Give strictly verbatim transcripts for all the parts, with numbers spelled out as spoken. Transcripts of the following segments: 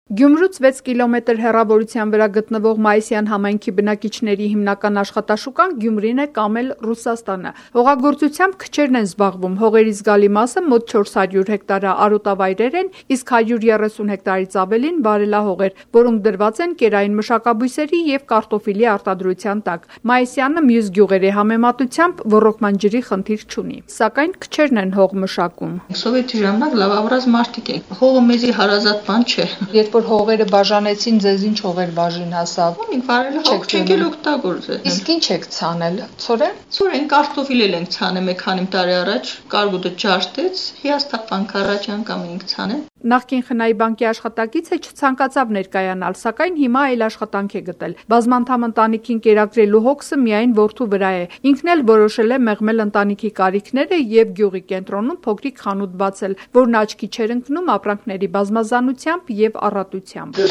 Գյումրուց վեց կիլոմետր հեռավորության վրա գտնվող Մայիսյան համայնքի բնակիչների հիմնական աշխատաշուկան Գյումրին է կամ էլ Ռուսաստանը։ Հողագործությամբ քչերն են զբաղվում, հողերի զգալի մասը մոտ չորս հարյուր հեկտարը արոտավայրեր են, իսկ հարյուր երեսուն հեկտարից ավելին վարելահողեր, որոնք դրված են կերային մշակաբույսերի եւ կարտոֆիլի արտադրության տակ։ Մայիսյանը մյուս գյուղերի համեմատությամբ ոռոգման ջրի խնդիր չունի, սակայն քչերն են հող մշակում։ Սովետի ժամանակ լավավորած մարդիկ են։ Հողը մեզի հարազատ բան չէ։ Երբ որ հողերը բաժանեցին, ձեզ ինչ հողեր բաժին հասավ։ Մենք վարել հող չենք էլ օգտագործել։ Իսկ ինչ եք ցանել։ Ցորեն։ Ցորեն կարտոֆիլ էլ ենք ցանել մի քանի տարի առաջ, կարգուտը ջարդեց, հիաստապան քարաճան կամ ենք ցանել։ Նախկին խնայի բանկի աշխատակիցը չցանկացավ ներկայանալ, սակայն հիմա այլ աշխատանք է գտել։ Բազմանդամ ընտանիքին կերակրելու հոգսը միայն որդու վրա է։ Ինքն էլ որոշել է մեղմել ընտանիքի կարիքները եւ գյուղի կենտրոնում փոքրիկ խանութ բացել, որն աչքի չէր ընկնում ապրանքների բազմազանությամբ եւ առատությամբ։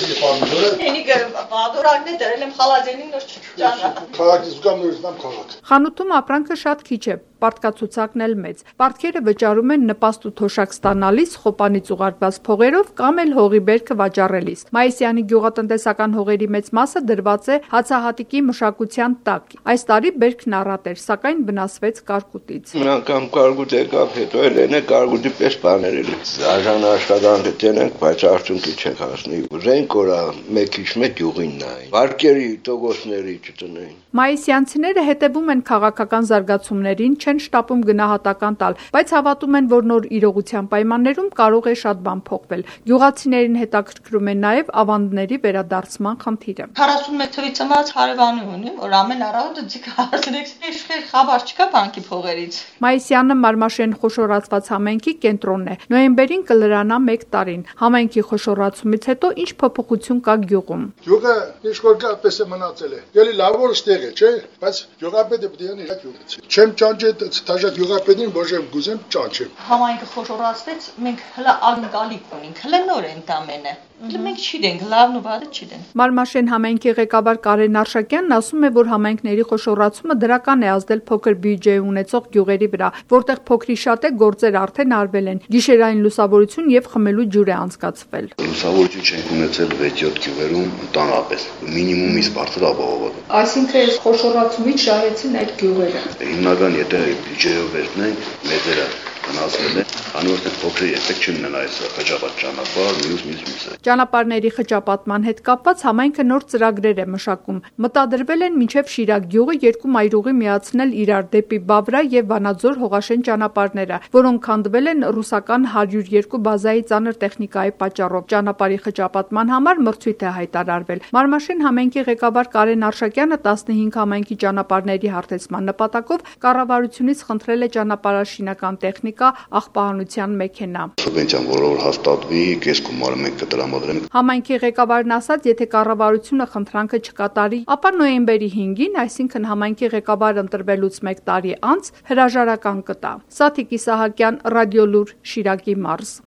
Խանութում ապրանքը շատ քիչ է, պարտկացուցակն էլ մեծ։ Պարտքերը վճարում են նպաստ ու թոշակ ստանալիս, խոպանից ուղարկված փողերով կամ էլ հողի բերքը վաճառելիս։ Մայիսյանի գյուղատնտեսական հողերի մեծ մասը դրված է հացահատիկի մշակության տակ։ Այս տարի բերքն առատ էր, սակայն վնասվեց կարկուտից։ Անգամ կարկուտ եկավ, հետո էլ են կարկուտի պես բաներ էլ։ Արժան աշխատանքը տենենք, բայց արդյունքի չենք հասնի։ Ուզենք օրա մեկ ինչ մեկ գյուղին նային։ Վարկերի, տոկոսների չտնեին։ Մայիսյանցիները հետևում են քաղաքական զարգացումներին, չեն շտապում գնահատական տալ, բայց հավատում են, որ նոր իրողության պայմաններում կարող է շատ բան փոխվել։ Գյուղացիներին հետաքրքրում է նաև ավանդների վերադարձման խնդիրը։ քառասունմեկ թվականից ծնված հարևանի ունի, որ ամեն առավոտ ձիգ հարցնեք, իշխեր խաբար չկա բանկի փողերից։ Մայիսյանը Մարմաշեն խոշորացված համայնքի կենտրոնն է։ Նոյեմբերին կլրանա մեկ տարին։ Համայնքի խոշորացումից հետո ինչ փոփոխություն կա գյուղում։ Գյուղը ինչ-որ պես է մնացել է։ Ելի լավ որ ստեղ է, չէ՞, բայց գյուղապետը պետք է ունի իր գյուղից։ Չեմ ճանճել թաժա գյուղապետին, ոչ եմ գուզեմ ճանճեմ։ Համայնքը խոշորացվեց, մենք հլա ակնկալիք ունենք, հլա նոր են տամենը։ Մենք չգիտենք, լավն ու վատը չգիտենք։ Մարմաշեն համայնքի ղեկավար Կարեն Արշակյանն ասում է, որ համայնքների խոշորացումը դրական է ազդել փոքր բյուջե ունեցող գյուղերի վրա, որտեղ փոքրի շատ է գործեր արդեն արվել են, գիշերային լուսավորություն եւ խմելու ջուր է անցկացվել։ Լուսավորություն չենք ունեցել վեց-յոթ գյուղերում ընդհանրապես, մինիմումից բարձր ապահոված։ Այսինքն այս խոշորացումից շահեցին այդ գյուղերը։ Հիմնական եթե բյուջեով վերցնենք, մեծերը վնասվել է, անորդ փոքր էֆեկտ չունեն այս խճապատ ճանապարհ, մյուս մյուս մյուսը։ Ճանապարհների խճապատման հետ կապված համայնքը նոր ծրագրեր է մշակում։ Մտադրվել են մինչև Շիրակ գյուղը երկու մայրուղի միացնել իրար դեպի Բավրա եւ Վանաձոր հողաշեն ճանապարհները, որոնք քանդվել են ռուսական հարյուր երկու բազայի ծանր տեխնիկայի պատճառով։ Ճանապարհի խճապատման համար մրցույթ է հայտարարվել։ Մարմաշեն համայնքի ղեկավար Կարեն Արշակյանը տասնհինգ համայնքի ճանապարհների հարթեցման նպատակով կառավարությունից խնդրել է ճանապարհաշինական տեխնիկա աղբահանության մեքենա։ Սուբվենցիան որով հաստատվի, կես գումարը մենք կտրամադրենք։ Համայնքի ղեկավարն ասաց, եթե կառավարությունը խնդրանքը չկատարի, ապա նոյեմբերի հինգին, այսինքն համայնքի ղեկավար ընտրվելուց մեկ տարի անց հրաժարական կտա։ Սաթիկ Իսահակյան, Ռադիոլուր, Շիրակի մարզ։